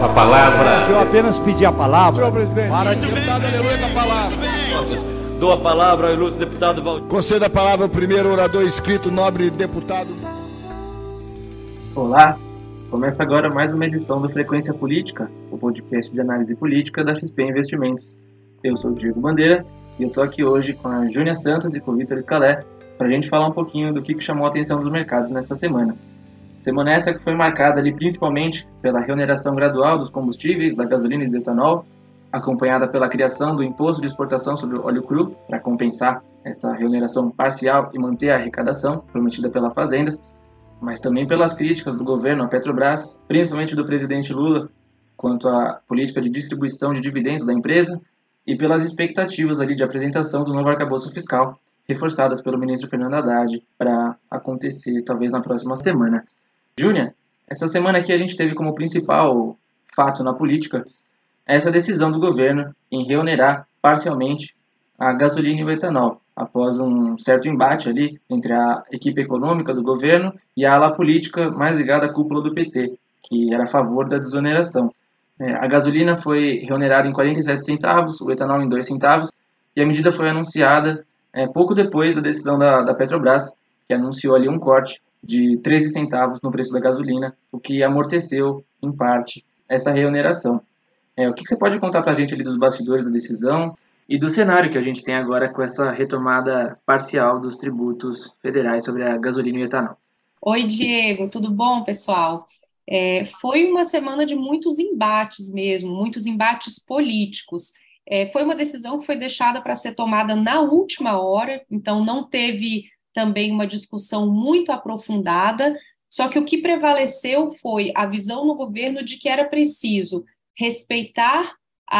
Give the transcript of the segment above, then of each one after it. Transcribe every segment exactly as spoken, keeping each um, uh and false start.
A palavra... Eu apenas pedi a palavra. Senhor presidente. Para deputado, aleluia, com a palavra. Dou a palavra ao ilustre deputado Valdir. Conceda a palavra ao primeiro orador inscrito, nobre deputado. Olá, começa agora mais uma edição do Frequência Política, o podcast de análise política da X P Investimentos. Eu sou o Diego Bandeira e eu estou aqui hoje com a Júnia Santos e com o Vitor Scalé para a gente falar um pouquinho do que chamou a atenção dos mercados nesta semana. Semana essa que foi marcada ali principalmente pela reoneração gradual dos combustíveis, da gasolina e do etanol, acompanhada pela criação do imposto de exportação sobre o óleo cru, para compensar essa reoneração parcial e manter a arrecadação prometida pela Fazenda, mas também pelas críticas do governo à Petrobras, principalmente do presidente Lula, quanto à política de distribuição de dividendos da empresa e pelas expectativas ali de apresentação do novo arcabouço fiscal, reforçadas pelo ministro Fernando Haddad para acontecer talvez na próxima semana. Júnia, essa semana aqui a gente teve como principal fato na política essa decisão do governo em reonerar parcialmente a gasolina e o etanol, após um certo embate ali entre a equipe econômica do governo e a ala política mais ligada à cúpula do P T, que era a favor da desoneração. É, a gasolina foi reonerada em quarenta e sete centavos, o etanol em dois centavos, e a medida foi anunciada é, pouco depois da decisão da, da Petrobras, que anunciou ali um corte de treze centavos no preço da gasolina, o que amorteceu, em parte, essa reoneração. É, o que, que você pode contar para a gente ali dos bastidores da decisão e do cenário que a gente tem agora com essa retomada parcial dos tributos federais sobre a gasolina e o etanol? Oi, Diego, tudo bom, pessoal? É, foi uma semana de muitos embates mesmo, muitos embates políticos. É, foi uma decisão que foi deixada para ser tomada na última hora, então não teve também uma discussão muito aprofundada, só que o que prevaleceu foi a visão no governo de que era preciso respeitar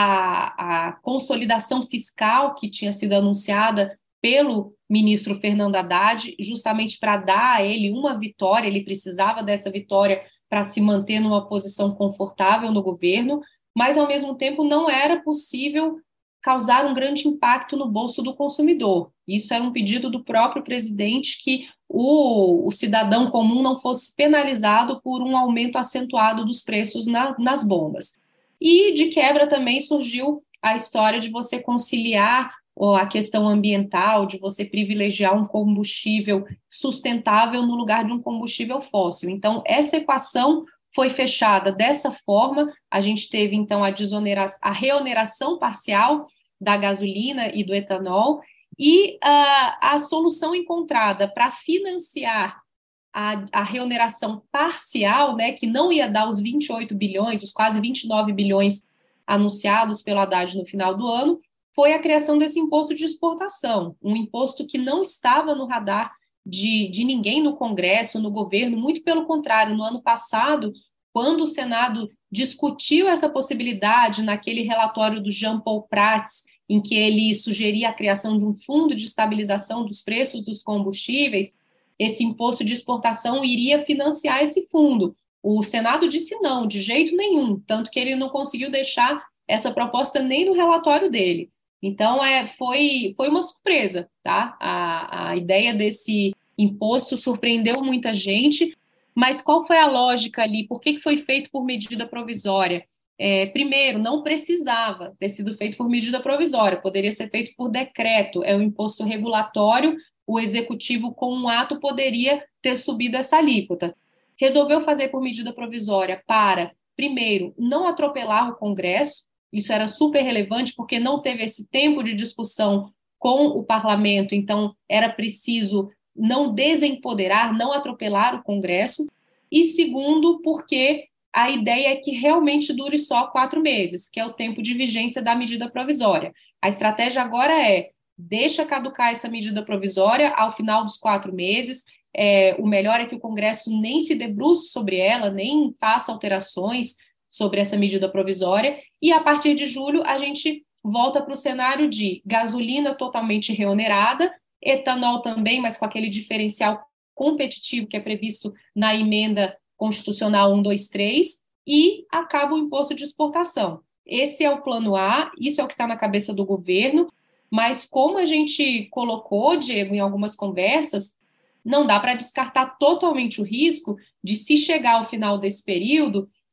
a, a consolidação fiscal que tinha sido anunciada pelo ministro Fernando Haddad, justamente para dar a ele uma vitória, ele precisava dessa vitória para se manter numa posição confortável no governo, mas, ao mesmo tempo, não era possível causar um grande impacto no bolso do consumidor. Isso era um pedido do próprio presidente, que o, o cidadão comum não fosse penalizado por um aumento acentuado dos preços nas, nas bombas. E, de quebra, também surgiu a história de você conciliar a questão ambiental, de você privilegiar um combustível sustentável no lugar de um combustível fóssil. Então, essa equação foi fechada dessa forma. A gente teve, então, a, desoneração, a reoneração parcial da gasolina e do etanol, e uh, a solução encontrada para financiar a, a reoneração parcial, né, que não ia dar os vinte e oito bilhões, os quase vinte e nove bilhões anunciados pelo Haddad no final do ano, foi a criação desse imposto de exportação, um imposto que não estava no radar de, de ninguém no Congresso, no governo, muito pelo contrário. No ano passado, quando o Senado discutiu essa possibilidade naquele relatório do Jean Paul Prats, em que ele sugeria a criação de um fundo de estabilização dos preços dos combustíveis, esse imposto de exportação iria financiar esse fundo. O Senado disse não, de jeito nenhum, tanto que ele não conseguiu deixar essa proposta nem no relatório dele. Então, é, foi, foi uma surpresa, tá? A, a ideia desse imposto surpreendeu muita gente, mas qual foi a lógica ali? Por que, que foi feito por medida provisória? É, primeiro, não precisava ter sido feito por medida provisória, poderia ser feito por decreto, é um imposto regulatório, o executivo, com um ato, poderia ter subido essa alíquota. Resolveu fazer por medida provisória para, primeiro, não atropelar o Congresso. Isso era super relevante porque não teve esse tempo de discussão com o parlamento, então era preciso não desempoderar, não atropelar o Congresso. E segundo, porque a ideia é que realmente dure só quatro meses, que é o tempo de vigência da medida provisória. A estratégia agora é: deixa caducar essa medida provisória ao final dos quatro meses, é, o melhor é que o Congresso nem se debruce sobre ela, nem faça alterações sobre essa medida provisória, e a partir de julho a gente volta para o cenário de gasolina totalmente reonerada, etanol também, mas com aquele diferencial competitivo que é previsto na emenda constitucional cento e vinte e três, e acaba o imposto de exportação. Esse é o plano A, isso é o que está na cabeça do governo, mas como a gente colocou, Diego, em algumas conversas, não dá para descartar totalmente o risco de, se chegar ao final desse período,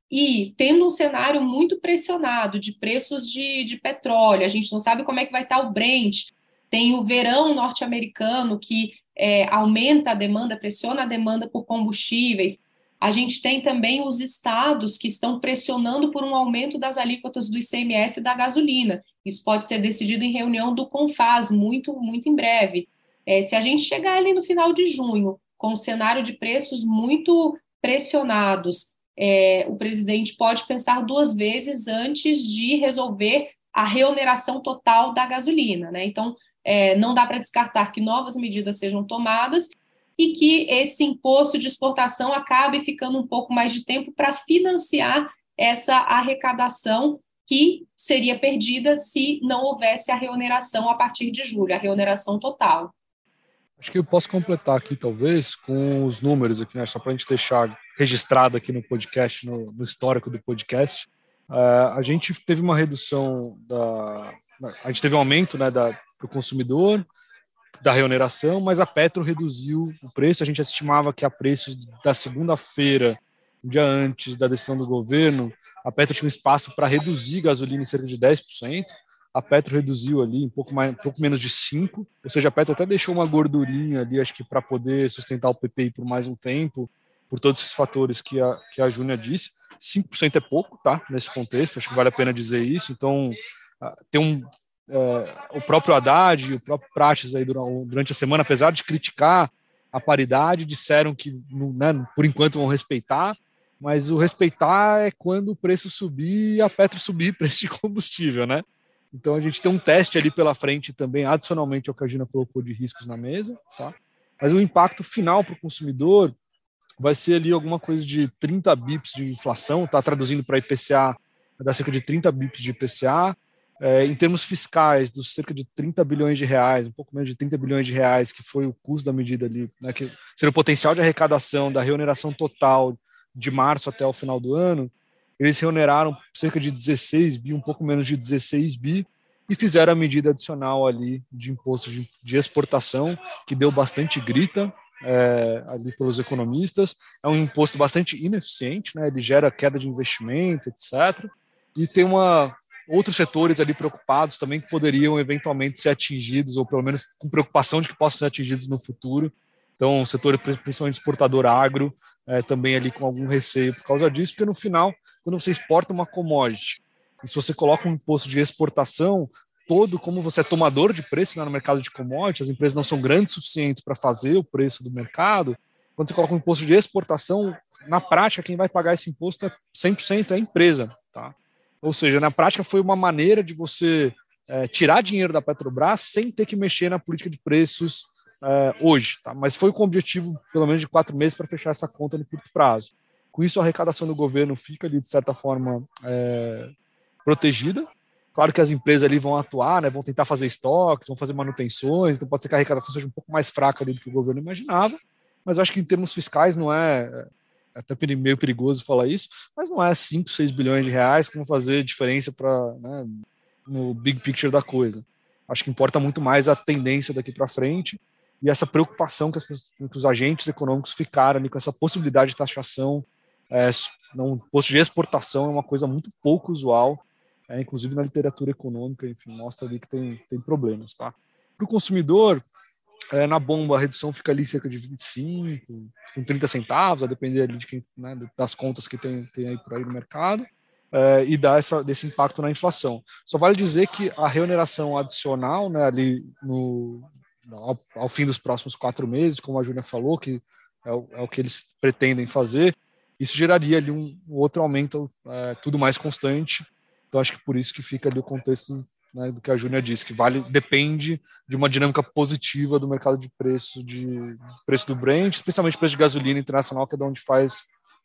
E tendo um cenário muito pressionado de preços de, de petróleo, a gente não sabe como é que vai estar o Brent, tem o verão norte-americano que é, aumenta a demanda, pressiona a demanda por combustíveis. A gente tem também os estados que estão pressionando por um aumento das alíquotas do I C M S e da gasolina. Isso pode ser decidido em reunião do CONFAS, muito, muito em breve. É, se a gente chegar ali no final de junho, com um cenário de preços muito pressionados, é, o presidente pode pensar duas vezes antes de resolver a reoneração total da gasolina, né? Então, é, não dá para descartar que novas medidas sejam tomadas e que esse imposto de exportação acabe ficando um pouco mais de tempo para financiar essa arrecadação que seria perdida se não houvesse a reoneração a partir de julho, a reoneração total. Acho que eu posso completar aqui, talvez, com os números aqui, né? Só para a gente deixar registrado aqui no podcast, no, no histórico do podcast. Uh, a gente teve uma redução, da, a gente teve um aumento, né, da, para o consumidor, da reoneração, mas a Petro reduziu o preço. A gente estimava que a preços da segunda-feira, um dia antes da decisão do governo, a Petro tinha um espaço para reduzir gasolina em cerca de dez por cento. A Petro reduziu ali um pouco, mais, um pouco menos de cinco por cento, ou seja, a Petro até deixou uma gordurinha ali, acho que para poder sustentar o P P I por mais um tempo, por todos esses fatores que a, que a Júnia disse. cinco por cento é pouco, tá? Nesse contexto, acho que vale a pena dizer isso. Então, tem um, é, o próprio Haddad e o próprio Prates aí durante, durante a semana, apesar de criticar a paridade, disseram que, né, por enquanto, vão respeitar, mas o respeitar é quando o preço subir e a Petro subir preço de combustível, né? Então, a gente tem um teste ali pela frente também, adicionalmente ao que a Gina colocou de riscos na mesa, tá? Mas o impacto final para o consumidor vai ser ali alguma coisa de trinta bips de inflação, tá traduzindo para I P C A, vai dar cerca de trinta bips de I P C A. É, em termos fiscais, dos cerca de trinta bilhões de reais, um pouco menos de trinta bilhões de reais, que foi o custo da medida ali, né, que seria o potencial de arrecadação da reoneração total de março até o final do ano, eles reoneraram cerca de dezesseis bi, um pouco menos de dezesseis bi, e fizeram a medida adicional ali de imposto de, de exportação, que deu bastante grita é, ali pelos economistas. É um imposto bastante ineficiente, né? Ele gera queda de investimento, etcétera. E tem uma, outros setores ali preocupados também que poderiam eventualmente ser atingidos, ou pelo menos com preocupação de que possam ser atingidos no futuro. Então, o setor, principalmente exportador agro, é, também ali com algum receio por causa disso, porque no final, quando você exporta uma commodity, e se você coloca um imposto de exportação, todo, como você é tomador de preço, né, no mercado de commodities, as empresas não são grandes o suficiente para fazer o preço do mercado, quando você coloca um imposto de exportação, na prática, quem vai pagar esse imposto é cem por cento é a empresa. Tá? Ou seja, na prática foi uma maneira de você é, tirar dinheiro da Petrobras sem ter que mexer na política de preços Uh, hoje, tá? Mas foi com o objetivo, pelo menos de quatro meses, para fechar essa conta no curto prazo. Com isso, a arrecadação do governo fica ali, de certa forma, é, protegida. Claro que as empresas ali vão atuar, né, vão tentar fazer estoques, vão fazer manutenções, então pode ser que a arrecadação seja um pouco mais fraca ali do que o governo imaginava, mas eu acho que em termos fiscais não é, é até meio perigoso falar isso, mas não é cinco, seis bilhões de reais que vão fazer diferença para, né, no big picture da coisa. Acho que importa muito mais a tendência daqui para frente, e essa preocupação que, as, que os agentes econômicos ficaram ali com essa possibilidade de taxação, é, um imposto de exportação é uma coisa muito pouco usual, é, inclusive na literatura econômica, enfim, mostra ali que tem, tem problemas. Tá? Para o consumidor, é, na bomba a redução fica ali cerca de vinte e cinco, com trinta centavos, a depender ali de quem, né, das contas que tem, tem aí por aí no mercado, é, e dá essa, desse impacto na inflação. Só vale dizer que a reoneração adicional, né, ali no Ao, ao fim dos próximos quatro meses, como a Júlia falou, que é o, é o que eles pretendem fazer, isso geraria ali um, um outro aumento, é, tudo mais constante. Então, acho que por isso que fica ali o contexto, né, do que a Júlia disse, que vale, depende de uma dinâmica positiva do mercado de preço, de, de preço do Brent, especialmente preço de gasolina internacional, que é de onde faz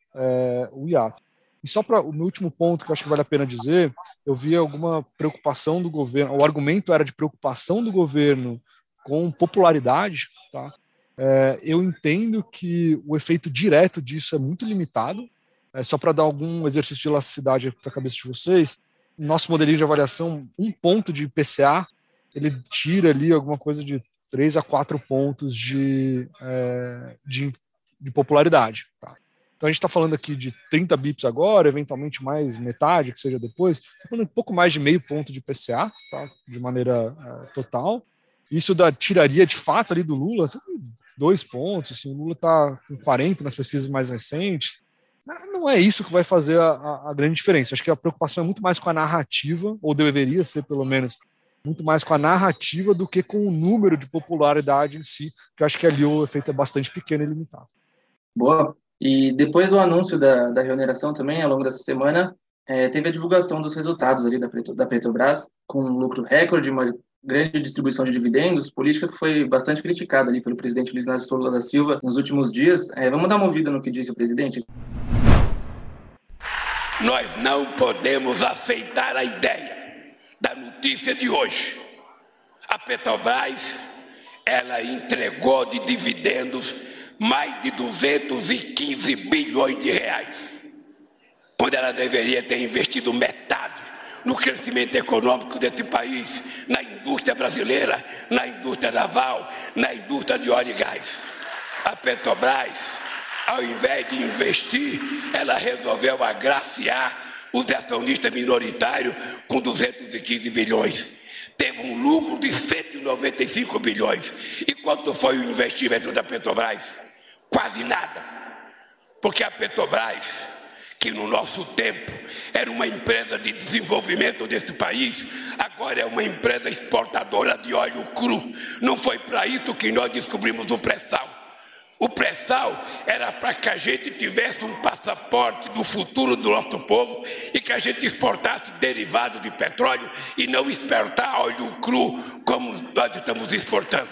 é, o I A T. E só para o meu último ponto, que eu acho que vale a pena dizer, eu vi alguma preocupação do governo, o argumento era de preocupação do governo com popularidade, tá? É, eu entendo que o efeito direto disso é muito limitado. É, só para dar algum exercício de elasticidade para a cabeça de vocês, nosso modelinho de avaliação, um ponto de I P C A, ele tira ali alguma coisa de três a quatro pontos de, é, de, de popularidade. Tá? Então a gente está falando aqui de trinta bips agora, eventualmente mais metade, que seja depois, está falando um pouco mais de meio ponto de I P C A, tá? De maneira uh, total. Isso da, tiraria de fato ali do Lula assim, dois pontos, assim, o Lula está com quarenta nas pesquisas mais recentes. Não é isso que vai fazer a, a, a grande diferença. Acho que a preocupação é muito mais com a narrativa, ou deveria ser pelo menos, muito mais com a narrativa do que com o número de popularidade em si, que eu acho que ali o efeito é bastante pequeno e limitado. Boa. E depois do anúncio da, da reoneração também, ao longo dessa semana, é, teve a divulgação dos resultados ali da, da Petrobras, com um lucro recorde, uma grande distribuição de dividendos, política que foi bastante criticada ali pelo presidente Luiz Inácio Lula da Silva nos últimos dias. É, vamos dar uma ouvida no que disse o presidente? Nós não podemos aceitar a ideia da notícia de hoje. A Petrobras, ela entregou de dividendos mais de duzentos e quinze bilhões de reais, quando ela deveria ter investido metade no crescimento econômico desse país, na indústria brasileira, na indústria naval, na indústria de óleo e gás. A Petrobras, ao invés de investir, ela resolveu agraciar os acionistas minoritários com duzentos e quinze bilhões. Teve um lucro de cento e noventa e cinco bilhões. E quanto foi o investimento da Petrobras? Quase nada. Porque a Petrobras, que no nosso tempo era uma empresa de desenvolvimento desse país, agora é uma empresa exportadora de óleo cru. Não foi para isso que nós descobrimos o pré-sal. O pré-sal era para que a gente tivesse um passaporte do futuro do nosso povo e que a gente exportasse derivado de petróleo e não exportar óleo cru como nós estamos exportando.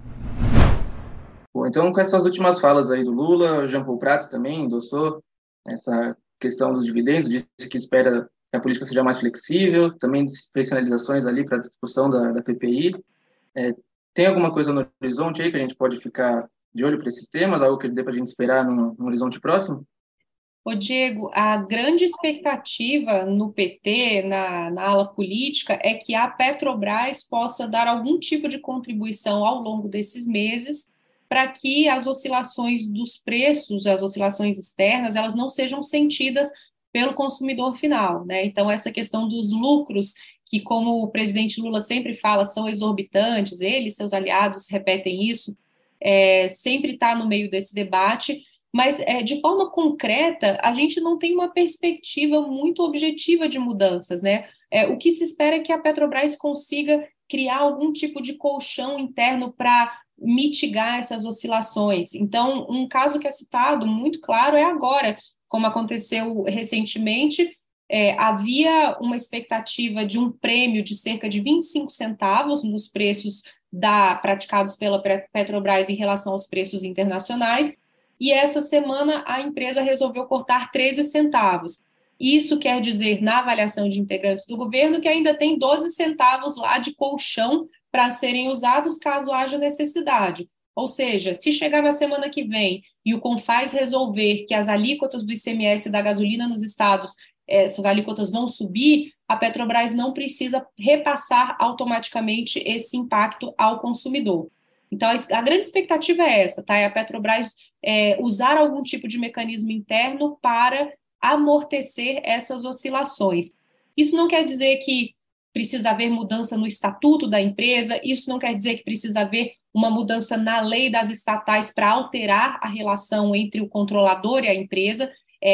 Bom, então, com essas últimas falas aí do Lula, o Jean Paul Prats também endossou essa questão dos dividendos, disse que espera que a política seja mais flexível, também fez sinalizações ali para a discussão da, da P P I. É, tem alguma coisa no horizonte aí que a gente pode ficar de olho para esses temas, algo que dê para a gente esperar no, no horizonte próximo? Ô Diego, a grande expectativa no P T, na, na ala política, é que a Petrobras possa dar algum tipo de contribuição ao longo desses meses para que as oscilações dos preços, as oscilações externas, elas não sejam sentidas pelo consumidor final, né? Então, essa questão dos lucros, que como o presidente Lula sempre fala, são exorbitantes, ele e seus aliados repetem isso, é, sempre está no meio desse debate, mas é, de forma concreta, a gente não tem uma perspectiva muito objetiva de mudanças, né? É, o que se espera é que a Petrobras consiga criar algum tipo de colchão interno para mitigar essas oscilações. Então, um caso que é citado muito claro é agora, como aconteceu recentemente, é, havia uma expectativa de um prêmio de cerca de vinte e cinco centavos nos preços da, praticados pela Petrobras em relação aos preços internacionais, e essa semana a empresa resolveu cortar treze centavos. Isso quer dizer, na avaliação de integrantes do governo, que ainda tem doze centavos lá de colchão para serem usados caso haja necessidade. Ou seja, se chegar na semana que vem e o CONFAS resolver que as alíquotas do I C M S da gasolina nos estados, essas alíquotas vão subir, a Petrobras não precisa repassar automaticamente esse impacto ao consumidor. Então, a grande expectativa é essa, tá? É a Petrobras é, usar algum tipo de mecanismo interno para amortecer essas oscilações. Isso não quer dizer que precisa haver mudança no estatuto da empresa, isso não quer dizer que precisa haver uma mudança na lei das estatais para alterar a relação entre o controlador e a empresa.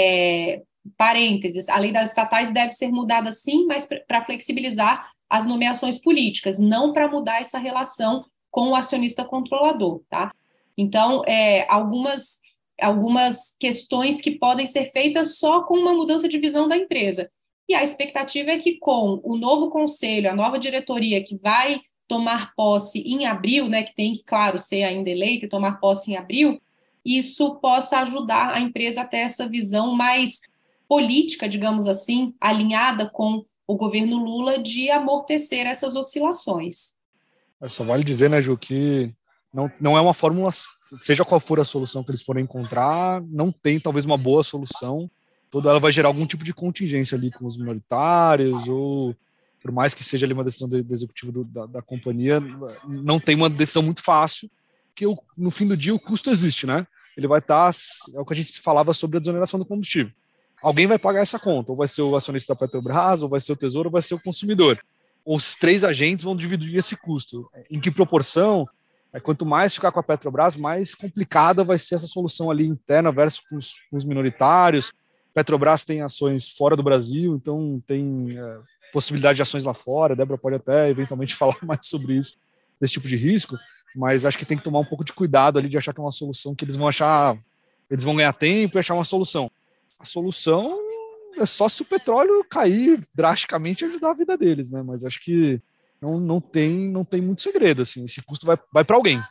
É, parênteses, a lei das estatais deve ser mudada sim, mas para flexibilizar as nomeações políticas, não para mudar essa relação com o acionista controlador, tá? Então, é, algumas, algumas questões que podem ser feitas só com uma mudança de visão da empresa. E a expectativa é que com o novo conselho, a nova diretoria que vai tomar posse em abril, né, que tem que, claro, ser ainda eleita e tomar posse em abril, isso possa ajudar a empresa a ter essa visão mais política, digamos assim, alinhada com o governo Lula de amortecer essas oscilações. Só vale dizer, né, Ju, que não, não é uma fórmula, seja qual for a solução que eles forem encontrar, não tem talvez uma boa solução. Toda ela vai gerar algum tipo de contingência ali com os minoritários, ou por mais que seja ali uma decisão do, do executivo do, da, da companhia, não tem uma decisão muito fácil, porque no fim do dia o custo existe, né? ele vai estar, é o que a gente falava sobre a desoneração do combustível. Alguém vai pagar essa conta, ou vai ser o acionista da Petrobras, ou vai ser o Tesouro, ou vai ser o consumidor. Os três agentes vão dividir esse custo. Em que proporção? Quanto mais ficar com a Petrobras, mais complicada vai ser essa solução ali interna versus com os, com os minoritários. Petrobras tem ações fora do Brasil, então tem é, possibilidade de ações lá fora. A Débora pode até eventualmente falar mais sobre isso, desse tipo de risco, mas acho que tem que tomar um pouco de cuidado ali de achar que é uma solução que eles vão achar, eles vão ganhar tempo e achar uma solução. A solução é só se o petróleo cair drasticamente e ajudar a vida deles, né? Mas acho que não, não, tem, não tem muito segredo, assim. Esse custo vai, vai para alguém.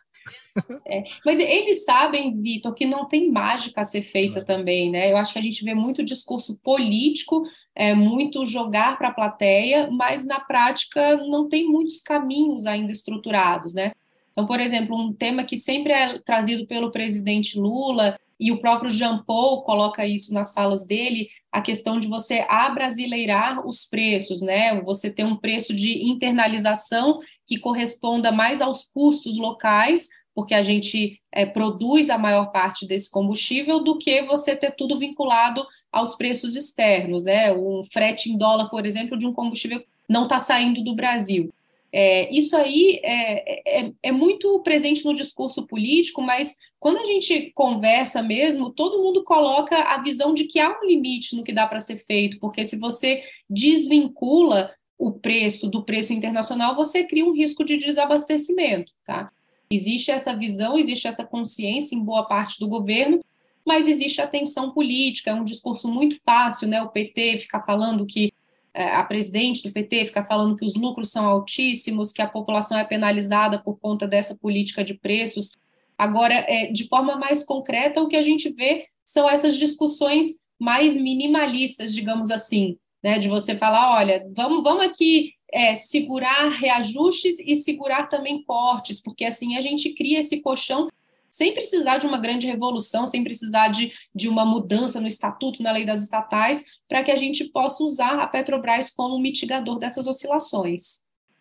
É, mas eles sabem, Vitor, que não tem mágica a ser feita é. também, né? Eu acho que a gente vê muito discurso político, é, muito jogar para a plateia, mas na prática não tem muitos caminhos ainda estruturados, né? Então, por exemplo, um tema que sempre é trazido pelo presidente Lula, e o próprio Jean Paul coloca isso nas falas dele, a questão de você abrasileirar os preços, né? Você ter um preço de internalização que corresponda mais aos custos locais, porque a gente é, produz a maior parte desse combustível, do que você ter tudo vinculado aos preços externos, né? Um frete em dólar, por exemplo, de um combustível que não está saindo do Brasil. É, isso aí é, é, é muito presente no discurso político, mas quando a gente conversa mesmo, todo mundo coloca a visão de que há um limite no que dá para ser feito, porque se você desvincula o preço do preço internacional, você cria um risco de desabastecimento, tá? Existe essa visão, existe essa consciência em boa parte do governo, mas existe a tensão política, é um discurso muito fácil, né? O P T fica falando que a presidente do P T fica falando que os lucros são altíssimos, que a população é penalizada por conta dessa política de preços. Agora, é, de forma mais concreta, o que a gente vê são essas discussões mais minimalistas, digamos assim, né? De você falar, olha, vamos, vamos aqui é, segurar reajustes e segurar também cortes, porque assim a gente cria esse colchão sem precisar de uma grande revolução, sem precisar de, de uma mudança no estatuto, na lei das estatais, para que a gente possa usar a Petrobras como mitigador dessas oscilações.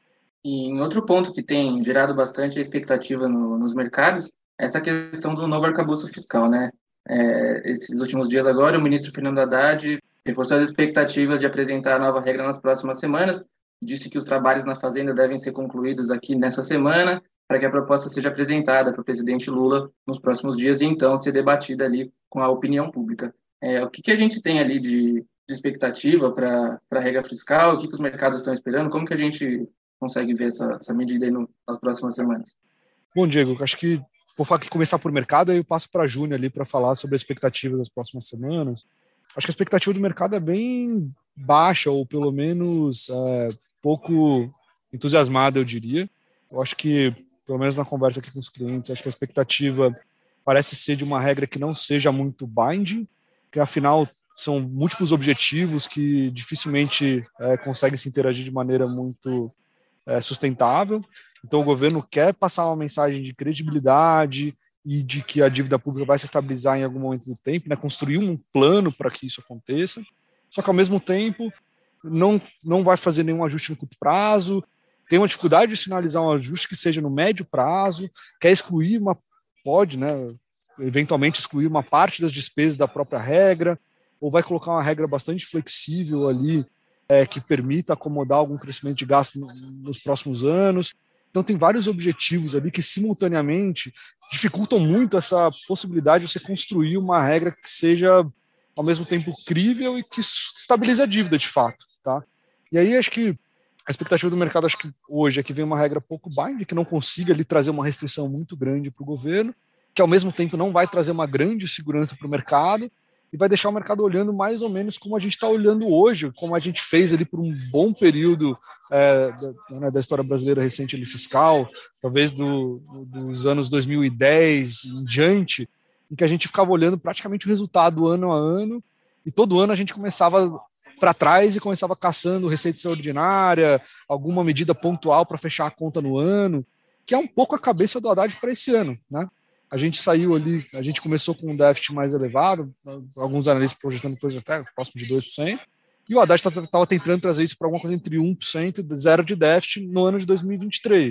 E em outro ponto que tem gerado bastante expectativa no, nos mercados, essa questão do novo arcabouço fiscal, né? É, esses últimos dias agora, o ministro Fernando Haddad reforçou as expectativas de apresentar a nova regra nas próximas semanas, disse que os trabalhos na Fazenda devem ser concluídos aqui nessa semana, para que a proposta seja apresentada para o presidente Lula nos próximos dias e então ser debatida ali com a opinião pública. É, o que, que a gente tem ali de, de expectativa para a regra fiscal, o que, que os mercados estão esperando, como que a gente consegue ver essa, essa medida aí no, nas próximas semanas? Bom, Diego, acho que vou falar que começar por mercado, aí eu passo para a Júnia ali para falar sobre a expectativa das próximas semanas. Acho que a expectativa do mercado é bem baixa, ou pelo menos é, pouco entusiasmada, eu diria. Eu acho que pelo menos na conversa aqui com os clientes, acho que a expectativa parece ser de uma regra que não seja muito binding, que afinal são múltiplos objetivos que dificilmente é, conseguem se interagir de maneira muito é, sustentável. Então o governo quer passar uma mensagem de credibilidade e de que a dívida pública vai se estabilizar em algum momento do tempo, né, construir um plano para que isso aconteça, só que ao mesmo tempo não, não vai fazer nenhum ajuste no curto prazo, tem uma dificuldade de sinalizar um ajuste que seja no médio prazo, quer excluir uma, pode, né, eventualmente excluir uma parte das despesas da própria regra, ou vai colocar uma regra bastante flexível ali, é, que permita acomodar algum crescimento de gasto no, nos próximos anos. Então tem vários objetivos ali que simultaneamente dificultam muito essa possibilidade de você construir uma regra que seja ao mesmo tempo crível e que estabilize a dívida de fato, tá? E aí acho que a expectativa do mercado, acho que hoje, é que vem uma regra pouco bind, que não consiga ali trazer uma restrição muito grande para o governo, que ao mesmo tempo não vai trazer uma grande segurança para o mercado e vai deixar o mercado olhando mais ou menos como a gente está olhando hoje, como a gente fez ali por um bom período é, da, né, da história brasileira recente ali, fiscal, talvez do, dos anos dois mil e dez em diante, em que a gente ficava olhando praticamente o resultado ano a ano e todo ano a gente começava para trás e começava caçando receita extraordinária, alguma medida pontual para fechar a conta no ano, que é um pouco a cabeça do Haddad para esse ano, né? A gente saiu ali, a gente começou com um déficit mais elevado, alguns analistas projetando coisa até próximo de dois por cento, e o Haddad estava tentando trazer isso para alguma coisa entre um por cento e zero de déficit no ano de dois mil e vinte e três.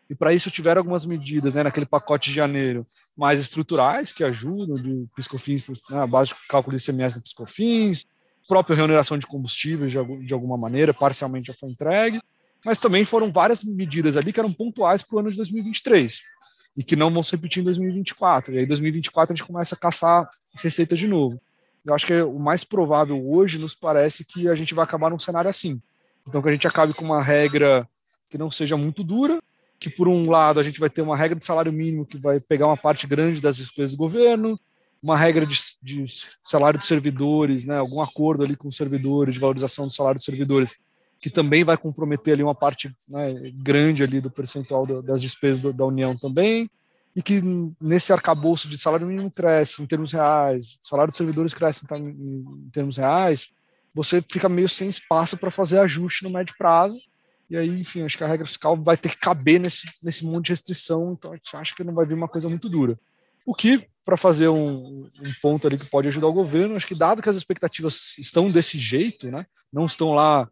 e para isso tiveram algumas medidas, né, naquele pacote de janeiro, mais estruturais, que ajudam, de PiscoFins, né, a base de cálculo de I C M S do PiscoFins, própria remuneração de combustíveis, de, de alguma maneira, parcialmente já foi entregue, mas também foram várias medidas ali que eram pontuais para o ano de dois mil e vinte e três, e que não vão se repetir em dois mil e vinte e quatro, e aí em dois mil e vinte e quatro a gente começa a caçar receita de novo. Eu acho que o mais provável hoje nos parece que a gente vai acabar num cenário assim. Então, que a gente acabe com uma regra que não seja muito dura, que por um lado a gente vai ter uma regra de salário mínimo que vai pegar uma parte grande das despesas do governo, uma regra de, de salário de servidores, né, algum acordo ali com os servidores, de valorização do salário de servidores, que também vai comprometer ali uma parte, né, grande ali do percentual do, das despesas do, da União também, e que nesse arcabouço de salário mínimo cresce em termos reais, salário de servidores cresce em, em, em termos reais, você fica meio sem espaço para fazer ajuste no médio prazo, e aí, enfim, acho que a regra fiscal vai ter que caber nesse, nesse monte de restrição, então a gente acha que não vai vir uma coisa muito dura. O que, para fazer um, um ponto ali que pode ajudar o governo, acho que dado que as expectativas estão desse jeito, né, não estão lá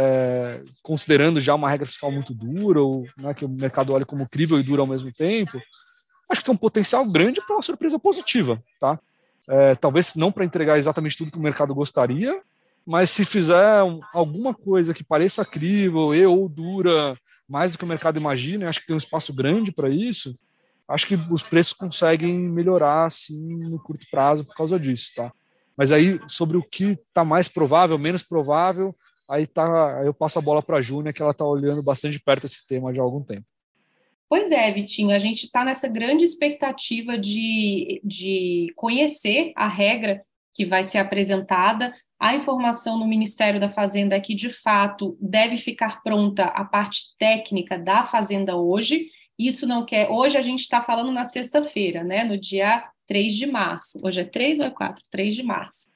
é, considerando já uma regra fiscal muito dura, ou, né, que o mercado olha como crível e dura ao mesmo tempo, acho que tem um potencial grande para uma surpresa positiva, tá? É, talvez não para entregar exatamente tudo que o mercado gostaria, mas se fizer um, alguma coisa que pareça crível e ou dura mais do que o mercado imagina, acho que tem um espaço grande para isso, acho que os preços conseguem melhorar assim, no curto prazo por causa disso, tá? Mas aí, sobre o que está mais provável, menos provável, aí, tá, aí eu passo a bola para a Júnia, que ela está olhando bastante perto esse tema já há algum tempo. Pois é, Vitinho, a gente está nessa grande expectativa de, de conhecer a regra que vai ser apresentada. A informação no Ministério da Fazenda é que, de fato, deve ficar pronta a parte técnica da Fazenda hoje. Isso não quer... Hoje a gente está falando na sexta-feira, né, no dia três de março. Hoje é três ou é quatro? três de março.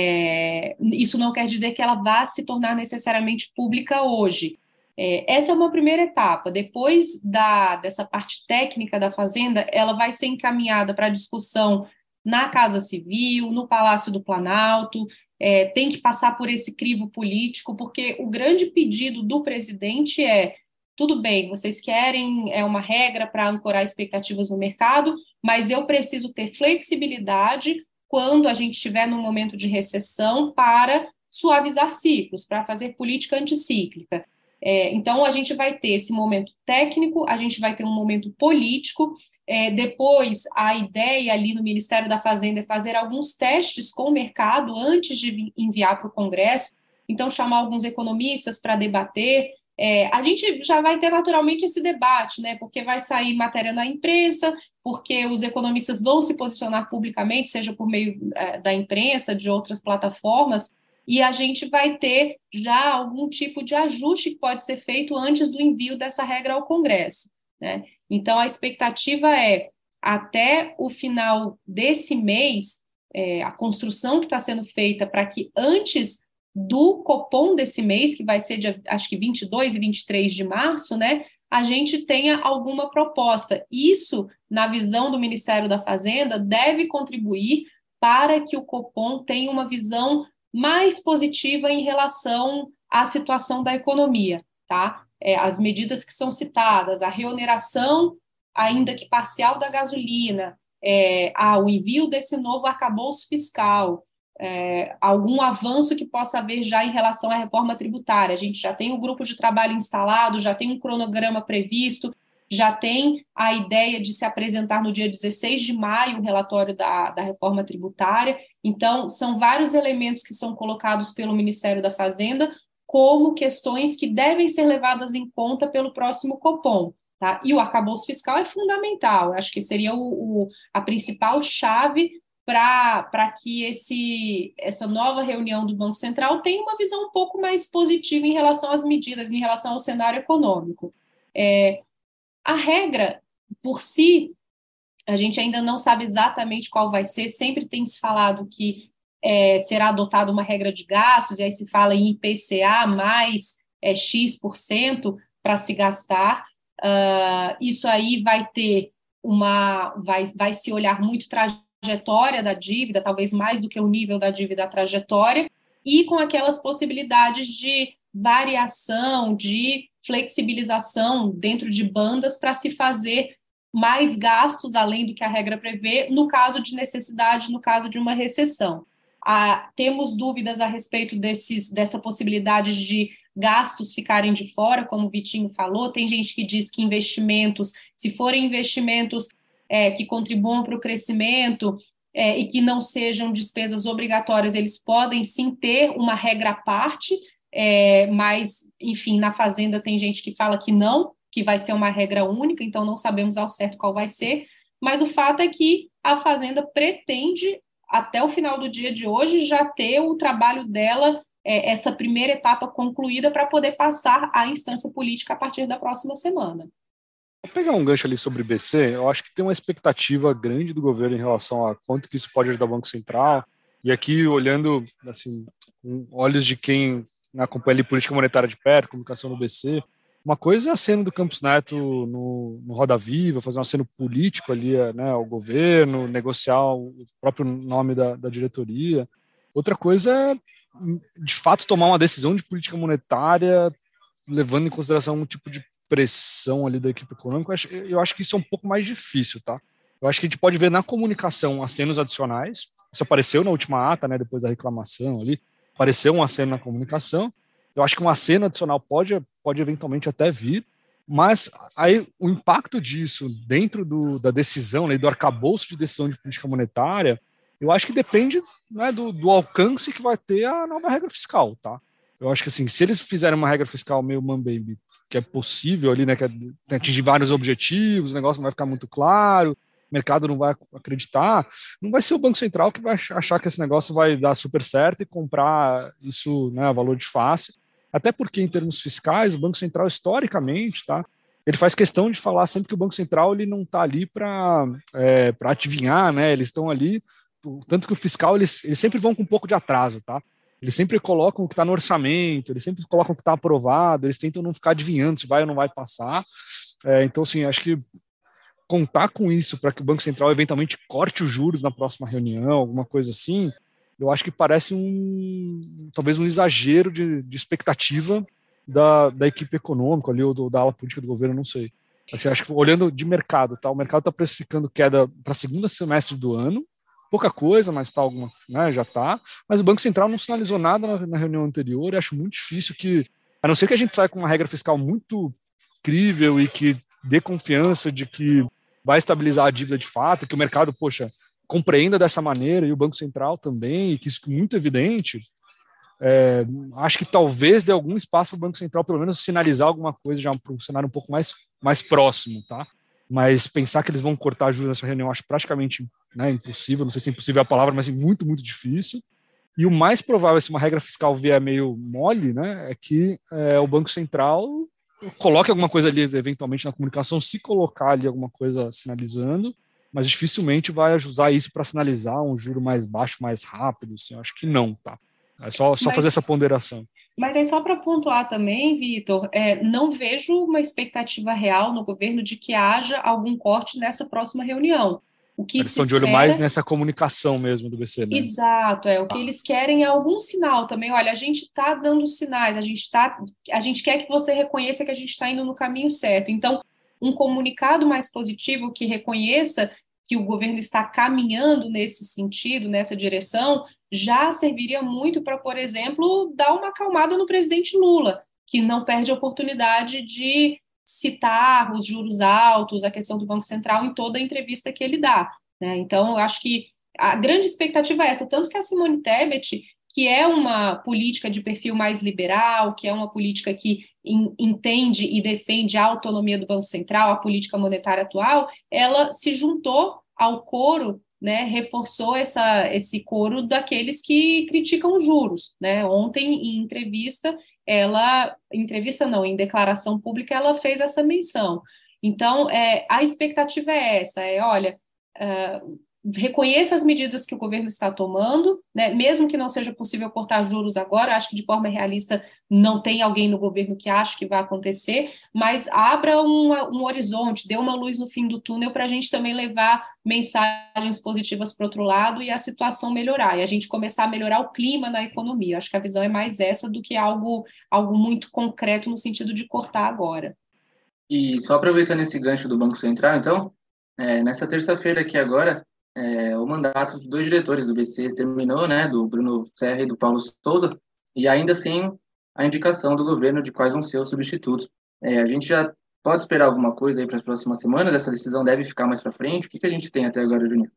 É, isso não quer dizer que ela vá se tornar necessariamente pública hoje. É, essa é uma primeira etapa. Depois da, dessa parte técnica da Fazenda, ela vai ser encaminhada para discussão na Casa Civil, no Palácio do Planalto, é, tem que passar por esse crivo político, porque o grande pedido do presidente é, tudo bem, vocês querem é, uma regra para ancorar expectativas no mercado, mas eu preciso ter flexibilidade quando a gente estiver num momento de recessão para suavizar ciclos, para fazer política anticíclica. É, então, a gente vai ter esse momento técnico, a gente vai ter um momento político, é, depois a ideia ali no Ministério da Fazenda é fazer alguns testes com o mercado antes de enviar para o Congresso, então chamar alguns economistas para debater. É, a gente já vai ter naturalmente esse debate, né, porque vai sair matéria na imprensa, porque os economistas vão se posicionar publicamente, seja por meio é, da imprensa, de outras plataformas, e a gente vai ter já algum tipo de ajuste que pode ser feito antes do envio dessa regra ao Congresso, né? Então, a expectativa é, até o final desse mês, é, a construção que está sendo feita para que antes do Copom desse mês, que vai ser, de, acho que vinte e dois e vinte e três de março, né, a gente tenha alguma proposta. Isso, na visão do Ministério da Fazenda, deve contribuir para que o Copom tenha uma visão mais positiva em relação à situação da economia, tá? É, as medidas que são citadas, a reoneração, ainda que parcial, da gasolina, é, ah, o envio desse novo arcabouço fiscal, é, algum avanço que possa haver já em relação à reforma tributária. A gente já tem o grupo de trabalho instalado, já tem um cronograma previsto, já tem a ideia de se apresentar no dia dezesseis de maio o relatório da, da reforma tributária. Então, são vários elementos que são colocados pelo Ministério da Fazenda como questões que devem ser levadas em conta pelo próximo Copom, tá? E o arcabouço fiscal é fundamental, acho que seria o, o, a principal chave para que esse, essa nova reunião do Banco Central tenha uma visão um pouco mais positiva em relação às medidas, em relação ao cenário econômico. É, a regra, por si, a gente ainda não sabe exatamente qual vai ser, sempre tem se falado que é, será adotada uma regra de gastos, e aí se fala em I P C A mais é, X% por cento para se gastar. Uh, isso aí vai ter uma, vai, vai se olhar muito trajetória da dívida, talvez mais do que o nível da dívida, a trajetória, e com aquelas possibilidades de variação, de flexibilização dentro de bandas para se fazer mais gastos além do que a regra prevê, no caso de necessidade, no caso de uma recessão. Ah, temos dúvidas a respeito desses, dessa possibilidade de gastos ficarem de fora, como o Vitinho falou. Tem gente que diz que investimentos, se forem investimentos é, que contribuam para o crescimento é, e que não sejam despesas obrigatórias, eles podem sim ter uma regra à parte, é, mas, enfim, na Fazenda tem gente que fala que não, que vai ser uma regra única, então não sabemos ao certo qual vai ser, mas o fato é que a Fazenda pretende, até o final do dia de hoje, já ter o trabalho dela, é, essa primeira etapa concluída, para poder passar à instância política a partir da próxima semana. Vou pegar um gancho ali sobre o B C. Eu acho que tem uma expectativa grande do governo em relação a quanto que isso pode ajudar o Banco Central, e aqui olhando assim, com olhos de quem acompanha a política monetária de perto, comunicação do B C, uma coisa é aceno do Campos Neto no, no Roda Viva, fazer um aceno político ali, né, ao governo, negociar o próprio nome da, da diretoria. Outra coisa é, de fato, tomar uma decisão de política monetária, levando em consideração um tipo de pressão ali da equipe econômica. Eu acho, eu acho que isso é um pouco mais difícil, tá? Eu acho que a gente pode ver na comunicação acenos adicionais. Isso apareceu na última ata, né, depois da reclamação ali, apareceu um aceno na comunicação. Eu acho que um aceno adicional pode, pode eventualmente até vir, mas aí o impacto disso dentro do, da decisão, né, do arcabouço de decisão de política monetária, eu acho que depende, né, do, do alcance que vai ter a nova regra fiscal, tá? Eu acho que assim, se eles fizerem uma regra fiscal meio mambembe, que é possível ali, né, que é atingir vários objetivos, o negócio não vai ficar muito claro, o mercado não vai acreditar, não vai ser o Banco Central que vai achar que esse negócio vai dar super certo e comprar isso, né, a valor de face. Até porque, em termos fiscais, o Banco Central, historicamente, tá, ele faz questão de falar sempre que o Banco Central ele não está ali para é, para adivinhar, né, eles estão ali, tanto que o fiscal, eles, eles sempre vão com um pouco de atraso, tá? Eles sempre colocam o que está no orçamento, eles sempre colocam o que está aprovado, eles tentam não ficar adivinhando se vai ou não vai passar. É, então, assim, acho que contar com isso para que o Banco Central eventualmente corte os juros na próxima reunião, alguma coisa assim, eu acho que parece um, talvez um exagero de, de expectativa da, da equipe econômica ali, ou do, da ala política do governo, não sei. Assim, acho que olhando de mercado, tá, o mercado está precificando queda para segundo semestre do ano, pouca coisa, mas tá alguma, né, já está, mas o Banco Central não sinalizou nada na, na reunião anterior, e acho muito difícil que, a não ser que a gente saia com uma regra fiscal muito crível e que dê confiança de que vai estabilizar a dívida de fato, que o mercado, poxa, compreenda dessa maneira, e o Banco Central também, e que isso é muito evidente, é, acho que talvez dê algum espaço para o Banco Central, pelo menos, sinalizar alguma coisa já para um cenário um pouco mais, mais próximo, tá? Mas pensar que eles vão cortar juros nessa reunião, acho praticamente, né, impossível, não sei se é impossível a palavra, mas é muito, muito difícil. E o mais provável, se uma regra fiscal vier meio mole, né, é que é, o Banco Central coloque alguma coisa ali, eventualmente, na comunicação, se colocar ali alguma coisa sinalizando, mas dificilmente vai usar isso para sinalizar um juro mais baixo, mais rápido, assim, eu acho que não, tá? É só, só mas, fazer essa ponderação. Mas aí só para pontuar também, Vitor, é, não vejo uma expectativa real no governo de que haja algum corte nessa próxima reunião. O que Eles se estão de olho espera... mais nessa comunicação mesmo do B C, né? Exato, é. O que eles querem é algum sinal também. Olha, a gente está dando sinais, a gente, tá, a gente quer que você reconheça que a gente está indo no caminho certo. Então, um comunicado mais positivo que reconheça que o governo está caminhando nesse sentido, nessa direção, já serviria muito para, por exemplo, dar uma acalmada no presidente Lula, que não perde a oportunidade de citar os juros altos, a questão do Banco Central em toda a entrevista que ele dá, né? Então, eu acho que a grande expectativa é essa, tanto que a Simone Tebet, que é uma política de perfil mais liberal, que é uma política que in, entende e defende a autonomia do Banco Central, a política monetária atual, ela se juntou ao coro, né, reforçou essa, esse coro daqueles que criticam os juros, né? Ontem, em entrevista, ela, entrevista não, em declaração pública, ela fez essa menção. Então, é, a expectativa é essa, é, olha, uh, reconheça as medidas que o governo está tomando, né, mesmo que não seja possível cortar juros agora, acho que de forma realista não tem alguém no governo que acha que vai acontecer, mas abra uma, um horizonte, dê uma luz no fim do túnel para a gente também levar mensagens positivas para o outro lado e a situação melhorar, e a gente começar a melhorar o clima na economia. Acho que a visão é mais essa do que algo, algo muito concreto no sentido de cortar agora. E só aproveitando esse gancho do Banco Central, então, é, nessa terça-feira aqui agora, É, o mandato dos dois diretores do B C terminou, né, do Bruno Serra e do Paulo Souza, e ainda assim a indicação do governo de quais vão ser os substitutos. É, a gente já pode esperar alguma coisa aí para as próximas semanas? Essa decisão deve ficar mais para frente? O que, que a gente tem até agora, Juninho?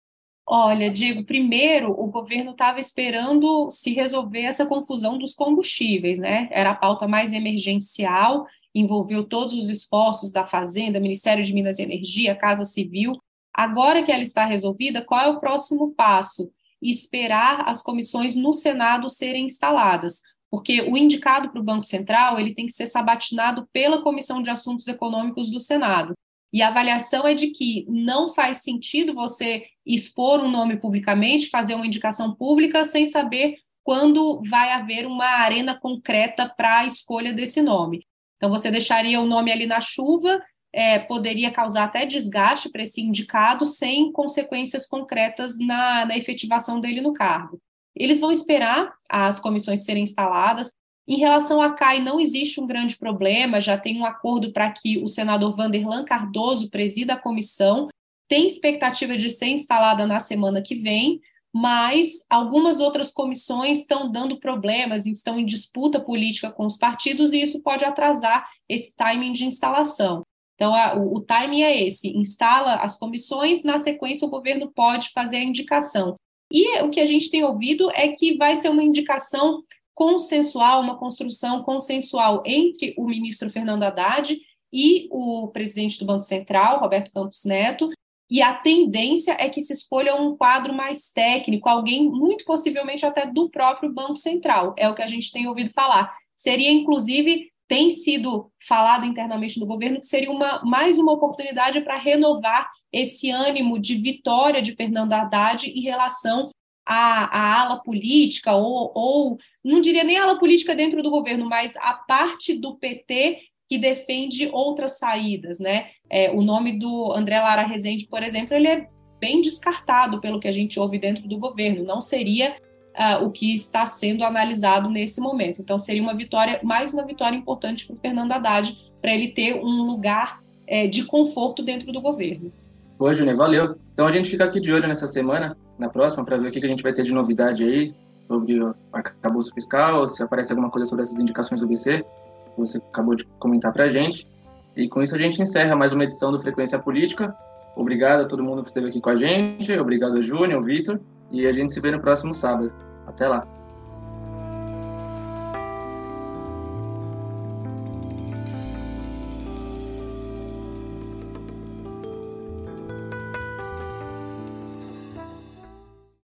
Olha, Diego, primeiro o governo estava esperando se resolver essa confusão dos combustíveis, né? Era a pauta mais emergencial, envolveu todos os esforços da Fazenda, Ministério de Minas e Energia, Casa Civil. Agora que ela está resolvida, qual é o próximo passo? Esperar as comissões no Senado serem instaladas, porque o indicado para o Banco Central ele tem que ser sabatinado pela Comissão de Assuntos Econômicos do Senado. E a avaliação é de que não faz sentido você expor um nome publicamente, fazer uma indicação pública, sem saber quando vai haver uma arena concreta para a escolha desse nome. Então, você deixaria o nome ali na chuva, É, poderia causar até desgaste para esse indicado sem consequências concretas na, na efetivação dele no cargo. Eles vão esperar as comissões serem instaladas. Em relação à C A I, não existe um grande problema, já tem um acordo para que o senador Vanderlan Cardoso presida a comissão, tem expectativa de ser instalada na semana que vem, mas algumas outras comissões estão dando problemas, estão em disputa política com os partidos, e isso pode atrasar esse timing de instalação. Então, a, o, o timing é esse, instala as comissões, na sequência o governo pode fazer a indicação. E o que a gente tem ouvido é que vai ser uma indicação consensual, uma construção consensual entre o ministro Fernando Haddad e o presidente do Banco Central, Roberto Campos Neto, e a tendência é que se escolha um quadro mais técnico, alguém muito possivelmente até do próprio Banco Central, é o que a gente tem ouvido falar. Seria, inclusive, tem sido falado internamente no governo que seria uma, mais uma oportunidade para renovar esse ânimo de vitória de Fernando Haddad em relação à, à ala política, ou, ou não diria nem a ala política dentro do governo, mas a parte do P T que defende outras saídas, né? É, o nome do André Lara Rezende, por exemplo, ele é bem descartado pelo que a gente ouve dentro do governo, não seria Uh, o que está sendo analisado nesse momento. Então, seria uma vitória, mais uma vitória importante para o Fernando Haddad, para ele ter um lugar é, de conforto dentro do governo. Boa, Júnior, valeu. Então, a gente fica aqui de olho nessa semana, na próxima, para ver o que a gente vai ter de novidade aí sobre o arcabouço fiscal, se aparece alguma coisa sobre essas indicações do B C, que você acabou de comentar para a gente. E com isso a gente encerra mais uma edição do Frequência Política. Obrigado a todo mundo que esteve aqui com a gente, obrigado a Júnior, Vitor, e a gente se vê no próximo sábado. Até lá!